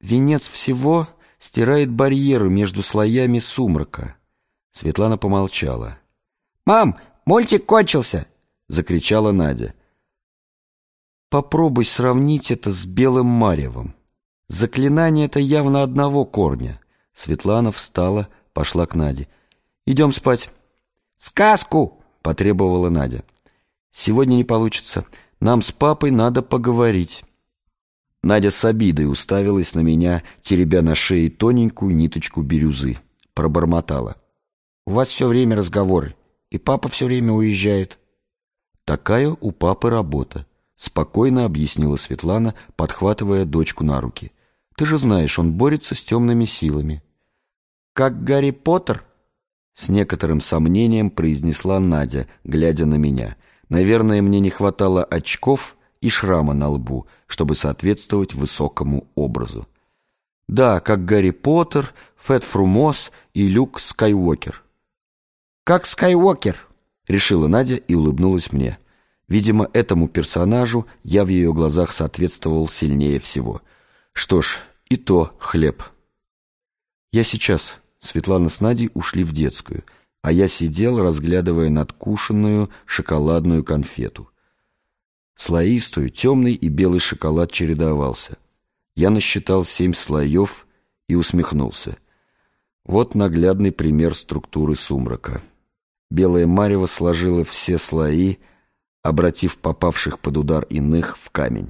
Венец всего стирает барьеры между слоями сумрака. Светлана помолчала. «Мам, мультик кончился!» — закричала Надя. Попробуй сравнить это с белым маревом. Заклинание это явно одного корня. Светлана встала, пошла к Наде. «Идем спать». «Сказку!» — потребовала Надя. «Сегодня не получится. Нам с папой надо поговорить». Надя с обидой уставилась на меня, теребя на шее тоненькую ниточку бирюзы. Пробормотала. «У вас все время разговоры, и папа все время уезжает». «Такая у папы работа», — спокойно объяснила Светлана, подхватывая дочку на руки. «Ты же знаешь, он борется с темными силами». «Как Гарри Поттер?» — с некоторым сомнением произнесла Надя, глядя на меня. Наверное, мне не хватало очков и шрама на лбу, чтобы соответствовать высокому образу. «Да, как Гарри Поттер, Фет Фрумос и Люк Скайуокер». «Как Скайуокер», — решила Надя и улыбнулась мне. Видимо, этому персонажу я в ее глазах соответствовал сильнее всего. Что ж, и то хлеб. «Я сейчас». Светлана с Надей ушли в детскую, а я сидел, разглядывая надкушенную шоколадную конфету. Слоистую, темный и белый шоколад чередовался. Я насчитал 7 слоев и усмехнулся. Вот наглядный пример структуры сумрака. Белое марево сложило все слои, обратив попавших под удар иных в камень.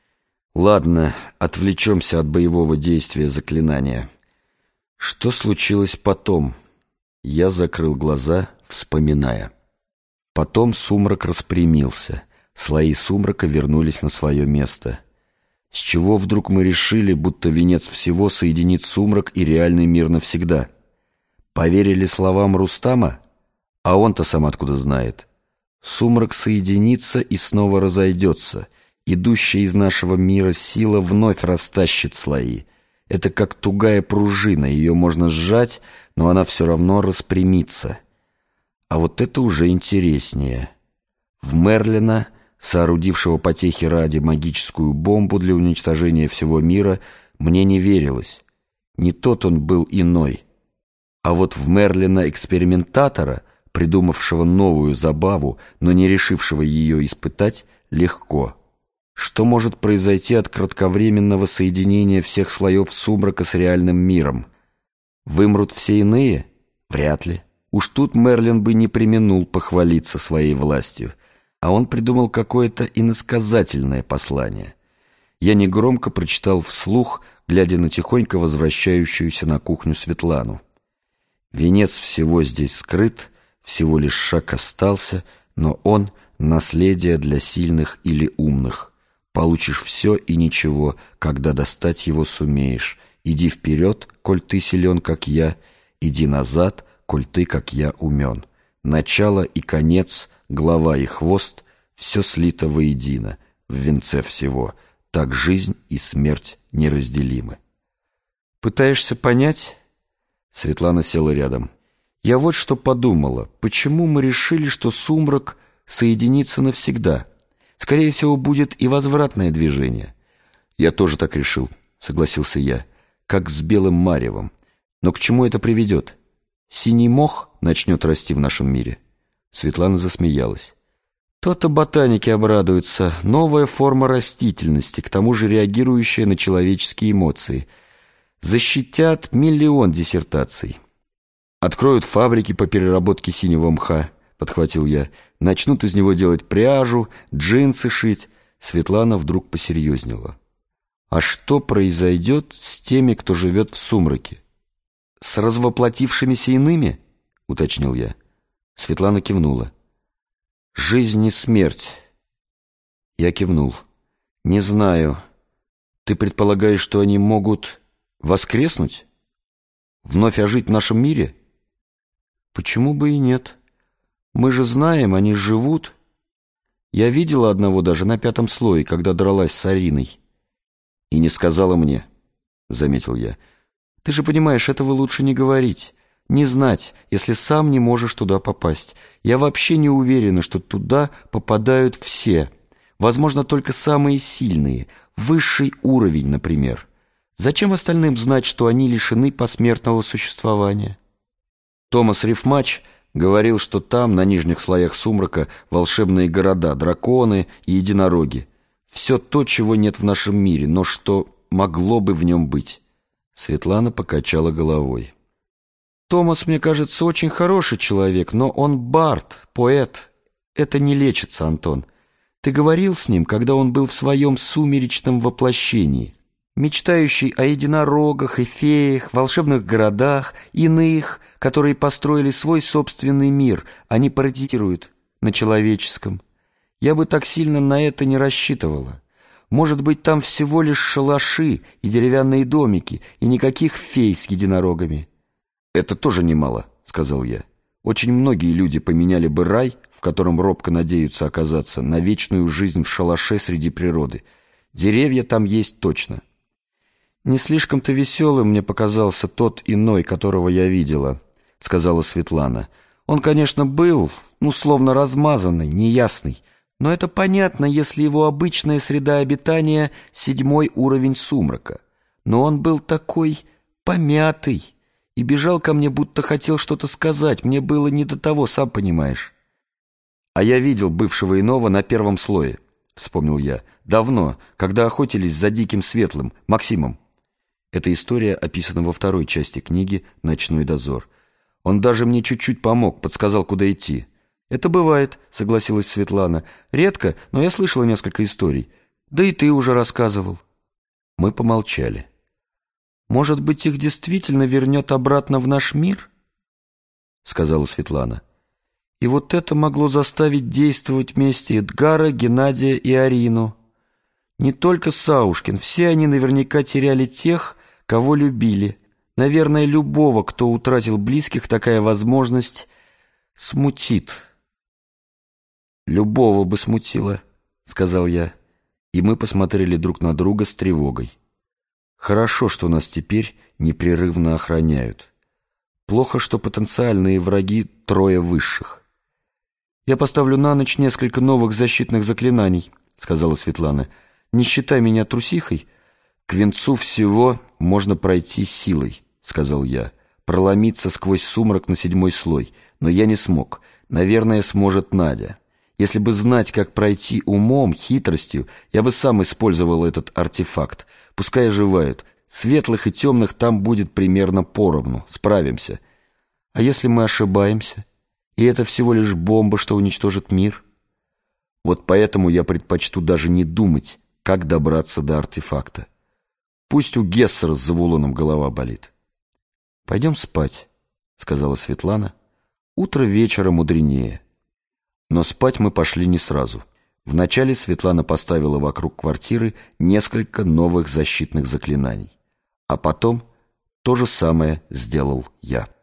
Ладно, отвлечемся от боевого действия заклинания. Что случилось потом? Я закрыл глаза, вспоминая. Потом сумрак распрямился. Слои сумрака вернулись на свое место. С чего вдруг мы решили, будто венец всего соединит сумрак и реальный мир навсегда? Поверили словам Рустама? А он-то сам откуда знает? Сумрак соединится и снова разойдется. Идущая из нашего мира сила вновь растащит слои. Это как тугая пружина, ее можно сжать, но она все равно распрямится. А вот это уже интереснее. В Мерлина, соорудившего потехи ради магическую бомбу для уничтожения всего мира, мне не верилось. Не тот он был иной. А вот в Мерлина-экспериментатора, придумавшего новую забаву, но не решившего ее испытать, легко. Что может произойти от кратковременного соединения всех слоев сумрака с реальным миром? Вымрут все иные? Вряд ли. Уж тут Мерлин бы не преминул похвалиться своей властью. А он придумал какое-то иносказательное послание. Я негромко прочитал вслух, глядя на тихонько возвращающуюся на кухню Светлану. Венец всего здесь скрыт, всего лишь шаг остался, но он — наследие для сильных или умных. Получишь все и ничего, когда достать его сумеешь. Иди вперед, коль ты силен, как я, иди назад, коль ты, как я, умен. Начало и конец, голова и хвост — все слито воедино, в венце всего. Так жизнь и смерть неразделимы. «Пытаешься понять?» Светлана села рядом. «Я вот что подумала. Почему мы решили, что сумрак соединится навсегда? Скорее всего, будет и возвратное движение». «Я тоже так решил», — согласился я, — «как с белым маревом. Но к чему это приведет? Синий мох начнет расти в нашем мире?» Светлана засмеялась. «То-то ботаники обрадуются. Новая форма растительности, к тому же реагирующая на человеческие эмоции. Защитят миллион диссертаций. Откроют фабрики по переработке синего мха», — подхватил я. «Начнут из него делать пряжу, джинсы шить». Светлана вдруг посерьезнела. «А что произойдет с теми, кто живет в сумраке? С развоплотившимися иными?» — уточнил я. Светлана кивнула. «Жизнь и смерть». Я кивнул. «Не знаю. Ты предполагаешь, что они могут воскреснуть? Вновь ожить в нашем мире?» «Почему бы и нет? Мы же знаем, они живут. Я видела одного даже на 5-м слое, когда дралась с Ариной». «И не сказала мне», — заметил я. «Ты же понимаешь, этого лучше не говорить, не знать, если сам не можешь туда попасть. Я вообще не уверена, что туда попадают все. Возможно, только самые сильные, высший уровень, например. Зачем остальным знать, что они лишены посмертного существования? Томас Рифмач говорил, что там, на нижних слоях сумрака, волшебные города, драконы и единороги. Все то, чего нет в нашем мире, но что могло бы в нем быть. Светлана покачала головой. Томас, мне кажется, очень хороший человек, но он бард, поэт. Это не лечится, Антон. Ты говорил с ним, когда он был в своем сумеречном воплощении, мечтающий о единорогах и феях, волшебных городах, иных, которые построили свой собственный мир, они паразитируют на человеческом. Я бы так сильно на это не рассчитывала. Может быть, там всего лишь шалаши и деревянные домики, и никаких фей с единорогами. «Это тоже немало», — сказал я. «Очень многие люди поменяли бы рай, в котором робко надеются оказаться, на вечную жизнь в шалаше среди природы. Деревья там есть точно». «Не слишком-то веселым мне показался тот иной, которого я видела», — сказала Светлана. «Он, конечно, был, словно размазанный, неясный, но это понятно, если его обычная среда обитания — 7-й уровень сумрака. Но он был такой помятый и бежал ко мне, будто хотел что-то сказать. Мне было не до того, сам понимаешь». «А я видел бывшего иного на 1-м слое», — вспомнил я. «Давно, когда охотились за Диким Светлым, Максимом». Эта история описана во 2-й части книги «Ночной дозор». Он даже мне чуть-чуть помог, подсказал, куда идти. «Это бывает», — согласилась Светлана. «Редко, но я слышала несколько историй. Да и ты уже рассказывал». Мы помолчали. «Может быть, их действительно вернет обратно в наш мир?» — сказала Светлана. «И вот это могло заставить действовать вместе Эдгара, Геннадия и Арину. Не только Саушкин, все они наверняка теряли тех, кого любили. Наверное, любого, кто утратил близких, такая возможность смутит». «Любого бы смутило», — сказал я. И мы посмотрели друг на друга с тревогой. Хорошо, что нас теперь непрерывно охраняют. Плохо, что потенциальные враги 3 высших. «Я поставлю на ночь несколько новых защитных заклинаний», — сказала Светлана. «Не считай меня трусихой». «К венцу всего можно пройти силой», — сказал я. «Проломиться сквозь сумрак на 7-й слой. Но я не смог. Наверное, сможет Надя. Если бы знать, как пройти умом, хитростью, я бы сам использовал этот артефакт. Пускай оживают. Светлых и темных там будет примерно поровну. Справимся. А если мы ошибаемся? И это всего лишь бомба, что уничтожит мир?» Вот поэтому я предпочту даже не думать, как добраться до артефакта. Пусть у Гессера с Завулоном голова болит. «Пойдем спать», — сказала Светлана. «Утро вечера мудренее». Но спать мы пошли не сразу. Вначале Светлана поставила вокруг квартиры несколько новых защитных заклинаний. А потом то же самое сделал я.